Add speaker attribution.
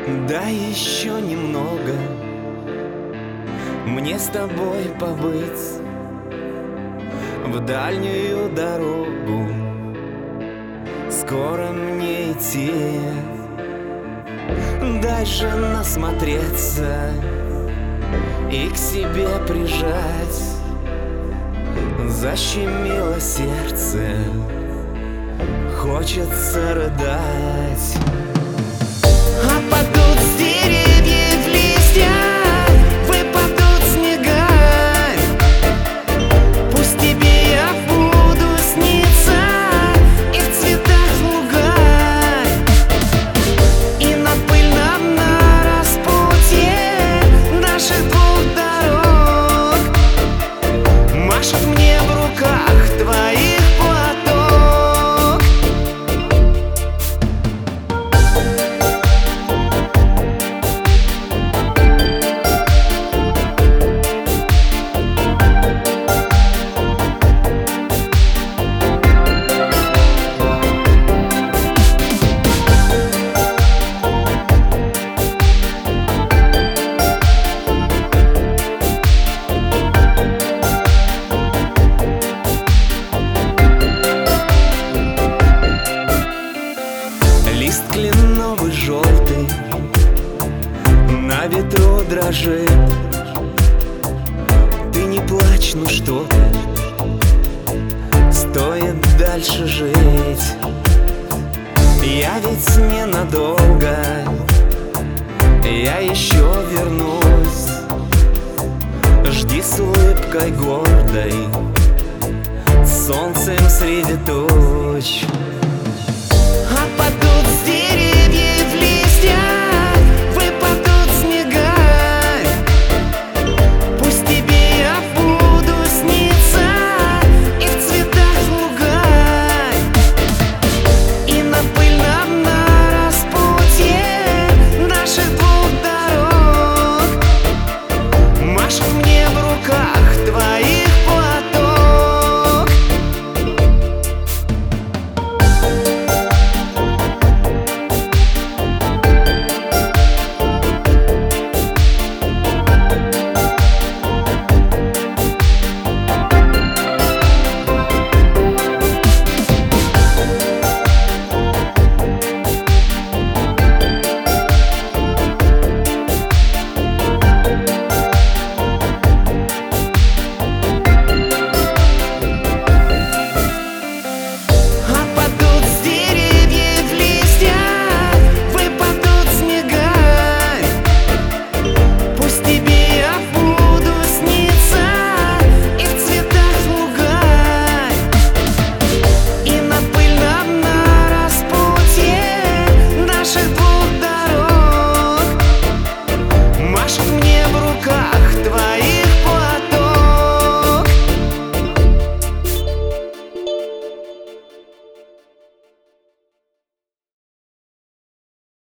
Speaker 1: Да еще немного мне с тобой побыть в дальнюю дорогу. Скоро мне идти, дай же насмотреться и к себе прижать. Защемило сердце, хочется рыдать. Опадут с деревьев листья, выпадут снега. Пусть тебе я буду сниться и в цветах луга, и на пыльном на распутье наших двух дорог машет мне в руках твоих платок. Лист кленовый желтый на ветру дрожит. Ты не плачь, ну что ты, стоит дальше жить. Я ведь ненадолго, я еще вернусь. Жди с улыбкой гордой, солнцем среди туч.